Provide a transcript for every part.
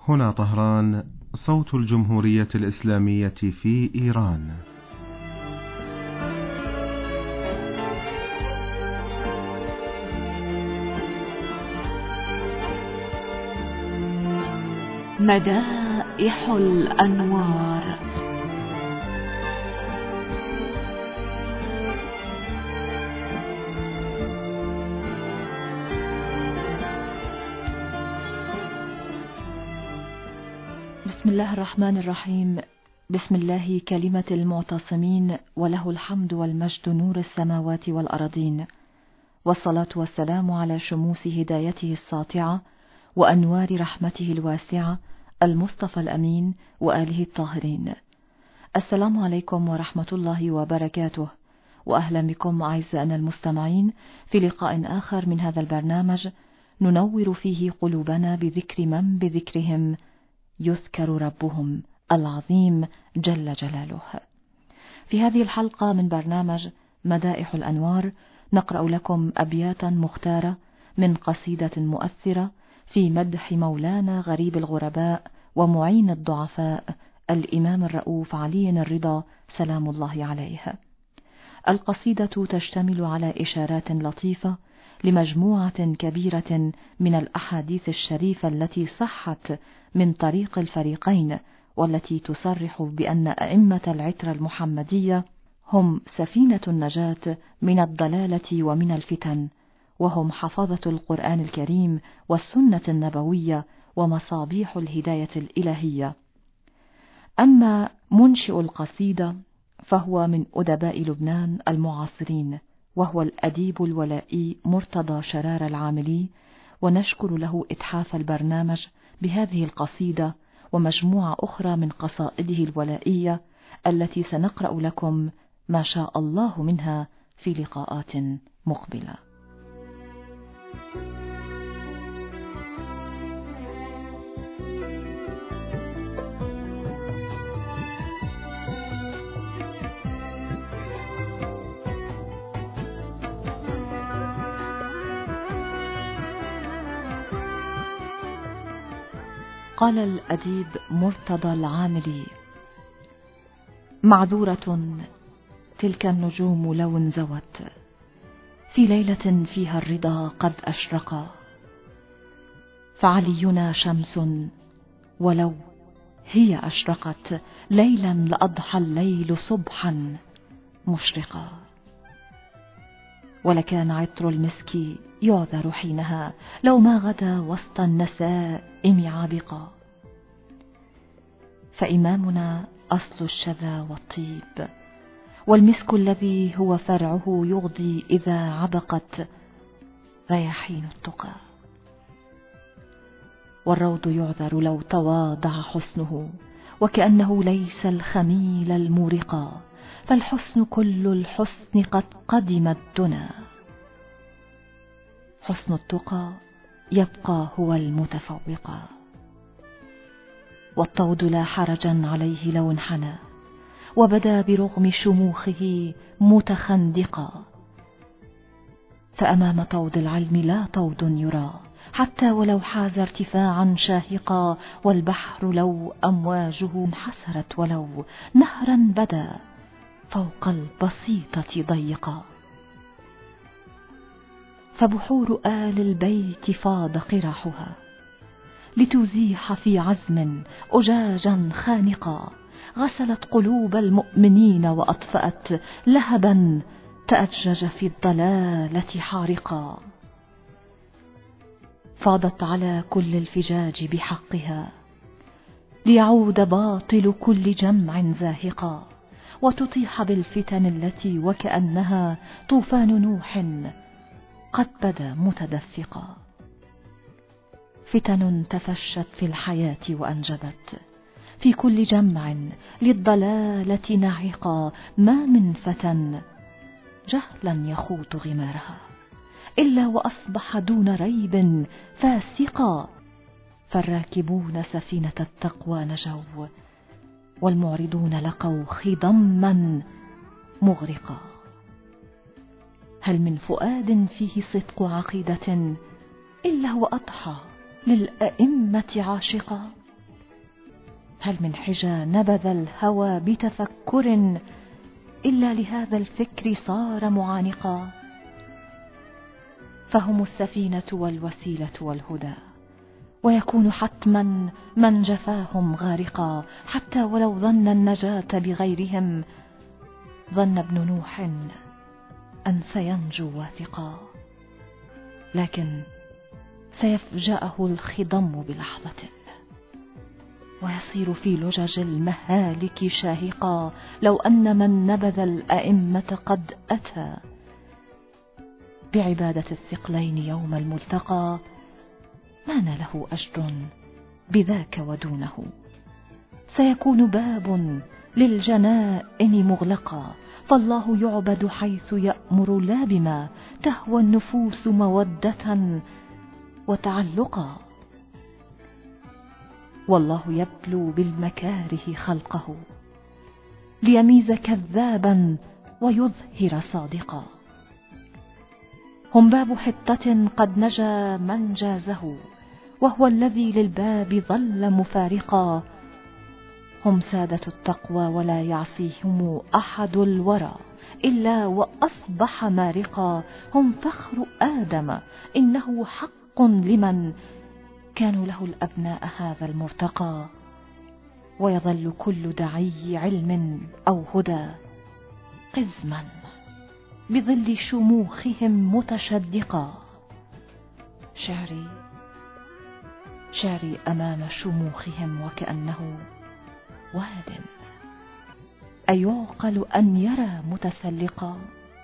هنا طهران، صوت الجمهورية الإسلامية في إيران. مدائح الأنوار. بسم الله الرحمن الرحيم. بسم الله كلمة المعتصمين، وله الحمد والمجد، نور السماوات والأرضين، والصلاة والسلام على شموس هدايته الساطعة وأنوار رحمته الواسعة، المصطفى الأمين وآله الطاهرين. السلام عليكم ورحمة الله وبركاته، وأهلا بكم أعزائنا المستمعين في لقاء آخر من هذا البرنامج ننور فيه قلوبنا بذكر من بذكرهم يذكر ربهم العظيم جل جلاله. في هذه الحلقة من برنامج مدائح الأنوار نقرأ لكم أبياتا مختارة من قصيدة مؤثرة في مدح مولانا غريب الغرباء ومعين الضعفاء الإمام الرؤوف علي الرضا سلام الله عليه. القصيدة تشتمل على إشارات لطيفة لمجموعة كبيرة من الأحاديث الشريفة التي صحت من طريق الفريقين، والتي تصرح بأن أئمة العترة المحمدية هم سفينة النجاة من الضلالة ومن الفتن، وهم حفظة القرآن الكريم والسنة النبوية ومصابيح الهداية الإلهية. أما منشئ القصيدة فهو من أدباء لبنان المعاصرين، وهو الأديب الولائي مرتضى شرار العاملي، ونشكر له إتحاف البرنامج بهذه القصيدة ومجموعة أخرى من قصائده الولائية التي سنقرأ لكم ما شاء الله منها في لقاءات مقبلة. قال الأديب مرتضى العاملي: معذورة تلك النجوم لو انزوت في ليلة فيها الرضا قد أشرقا، فعلينا شمس ولو هي أشرقت ليلا لأضحى الليل صبحا مشرقا، ولكان عطر المسك يعذر حينها لو ما غدا وسط النسائم عابقا، فإمامنا أصل الشذا والطيب، والمسك الذي هو فرعه يغضي إذا عبقت رياحين التقى، والروض يعذر لو تواضع حسنه وكأنه ليس الخميل المورقا، فالحسن كل الحسن قد قدم الدنا، حسن التقى يبقى هو المتفوقا، والطود لا حرجا عليه لو انحنى وبدا برغم شموخه متخندقا، فأمام طود العلم لا طود يرى حتى ولو حاز ارتفاعا شاهقا، والبحر لو أمواجه انحسرت ولو نهرا بدا فوق البسيطة ضيقا، فبحور آل البيت فاض قراحها لتزيح في عزم أجاجا خانقا، غسلت قلوب المؤمنين وأطفأت لهبا تأجج في الضلالة حارقا، فاضت على كل الفجاج بحقها ليعود باطل كل جمع زاهقا، وتطيح بالفتن التي وكأنها طوفان نوح قد بدا متدفقا، فتن تفشت في الحياة وأنجبت في كل جمع للضلالة ناعقا، ما من فتى جهلا يخوض غمارها إلا وأصبح دون ريب فاسقا، فالراكبون سفينة التقوى نجوا والمعرضون لقوا خضما مغرقا، هل من فؤاد فيه صدق عقيدة إلا وأضحى للأئمة عاشقا، هل من حجى نبذ الهوى بتفكر إلا لهذا الفكر صار معانقا؟ فهم السفينة والوسيلة والهدى، ويكون حتما من جفاهم غارقا، حتى ولو ظن النجاة بغيرهم ظن ابن نوح أن سينجو واثقا، لكن سيفجأه الخضم بلحظة ويصير في لجج المهالك شاهقا. لو أن من نبذ الأئمة قد أتى بعبادة الثقلين يوم الملتقى ما ناله أجر بذاك ودونه. سيكون باب للجنائن مغلقا، فالله يعبد حيث يأمر لا بما تهوى النفوس مودة وتعلقا. والله يبلو بالمكاره خلقه ليميز كذابا ويظهر صادقا. هم باب حطة قد نجا من جازه، وهو الذي للباب ظل مفارقا. هم سادة التقوى ولا يعصيهم أحد الورى إلا وأصبح مارقا. هم فخر آدم إنه حق لمن كانوا له الأبناء هذا المرتقى. ويظل كل داعي علم أو هدى قزما بظل شموخهم متشدقا. شعري أمام شموخهم وكأنه واد أيعقل أن يرى متسلقا.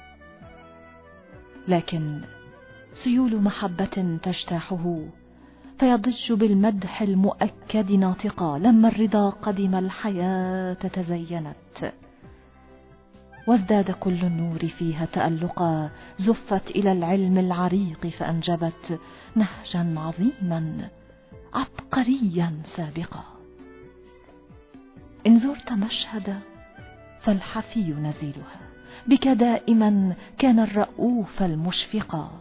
لكن سيول محبة تجتاحه فيضج بالمدح المؤكد ناطقا. لما الرضا قدم الحياة تزينت وازداد كل النور فيها تألقا. زفت إلى العلم العريق فأنجبت نهجا عظيما عبقريا سابقا. إن زرت مشهد فالحفي نزيلها، بك دائما كان الرؤوف المشفقا.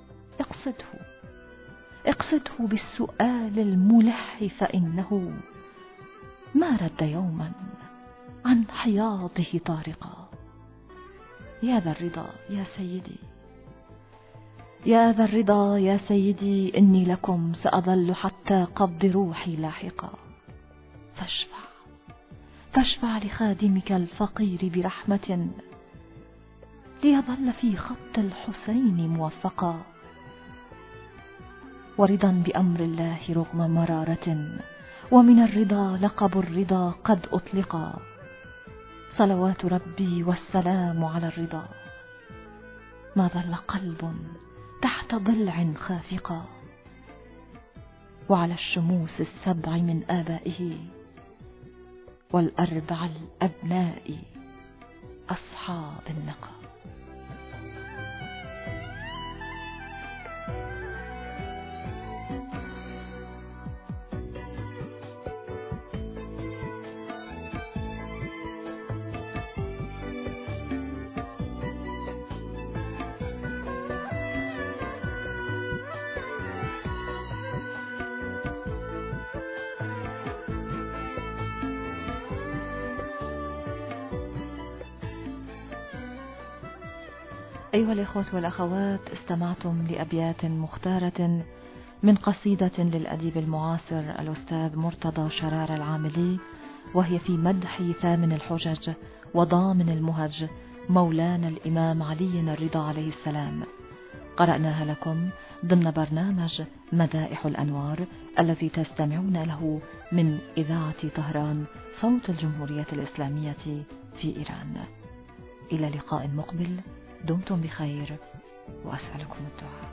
اقصده بالسؤال الملح فإنه ما رد يوما عن حياضه طارقا. يا ذا الرضا يا سيدي، يا ذا الرضا يا سيدي، إني لكم سأظل حتى قبض روحي لاحقا. فاشفع لخادمك الفقير برحمة ليظل في خط الحسين موفقا. ورضا بأمر الله رغم مرارة، ومن الرضا لقب الرضا قد أطلقا. صلوات ربي والسلام على الرضا، ما ظل قلب تحت ضلع خافقا. وعلى الشموس السبع من آبائه والأربع الأبناء أصحاب النقا. أيها الإخوة والأخوات، استمعتم لأبيات مختارة من قصيدة للأديب المعاصر الأستاذ مرتضى شرار العاملي، وهي في مدح ثامن الحجج وضامن المهج مولانا الإمام علي الرضا عليه السلام. قرأناها لكم ضمن برنامج مدائح الأنوار الذي تستمعون له من إذاعة طهران صوت الجمهورية الإسلامية في إيران. إلى لقاء مقبل، دمتم بخير وأسألكم الدعاء.